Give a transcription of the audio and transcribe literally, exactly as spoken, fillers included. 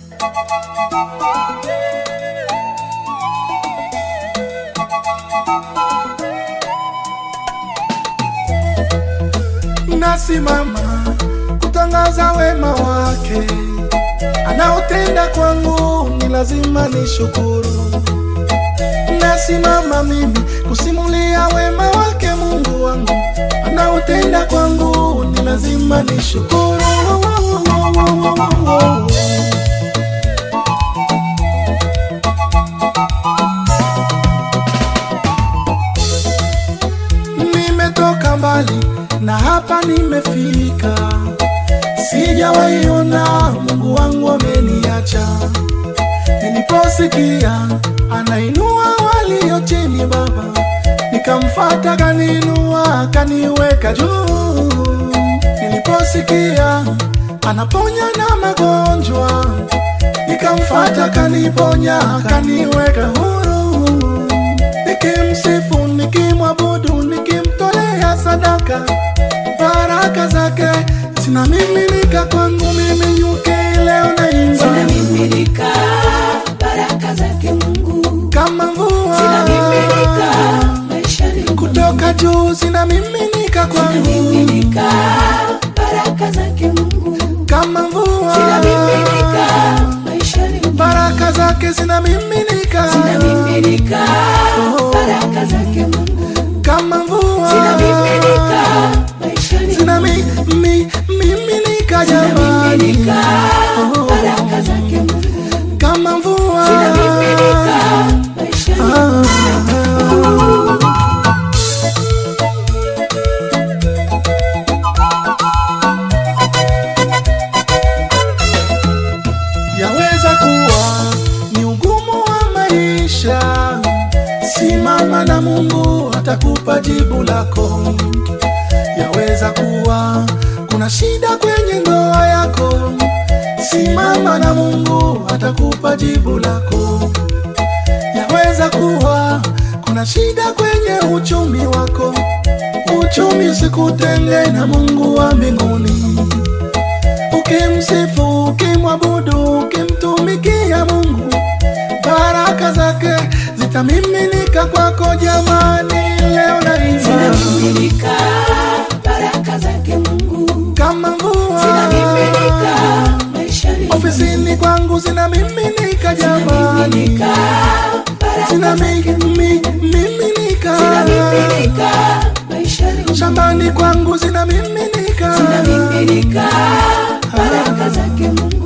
Nasimama kutangaza wema wake anaotenda kwangu, ni lazima nishukuru. Nasimama mimi kusimulia wema wake Mungu wangu anaotenda kwangu, ni lazima nishukuru. Nimetoka mbali na hapa nimefika, sijawaiona Mungu wangu ameniacha. Niliposikia anainua walio chini Baba, nikamfuata kaninua kaniweka juu. Niliposikia anaponya na magonjwa, nikamfuata kaniponya kaniweka huru. Nikimsifu nikimwabudu nikimtolea sadaka, baraka zake zinamiminika kwangu mimi nyuke leo naimba. Zinamiminika baraka zake Mungu Kama mvua zinamiminika maishani kutoka juu, zinamiminika kwangu. Zinamiminika baraka zake Mungu Kama mvua zinamiminika maishani baraka zake zinamiminika. Zinamiminika baraka zake Mungu Kama mvua zinamiminika maishani zinamiminika jamani. Zinamiminika baraka zake Mungu Kama mvua zinamiminika maishani Yaweza kuwa ni ugumu wa maisha, simama na Mungu atakupa jibu lako. Yaweza kuwa kuna shida kwenye ndoa yako, simama na Mungu atakupa jibu lako. Yaweza kuwa kuna shida kwenye uchumi wako, uchumi usikutenge na Mungu wa mbinguni. Ukimsifu, ukimwabudu, ukimtumikia Mungu, baraka zake zitamiminika kwako jamani. Leo naimba Zinamiminika baraka zake Mungu kama mvua zinamiminika maishani ofisini kwangu, zinamiminika jamani. Zinamiminika baraka Zinamiminika zinamiminika maishani shambani kwangu, zinamiminika Zinamiminika baraka zake Mungu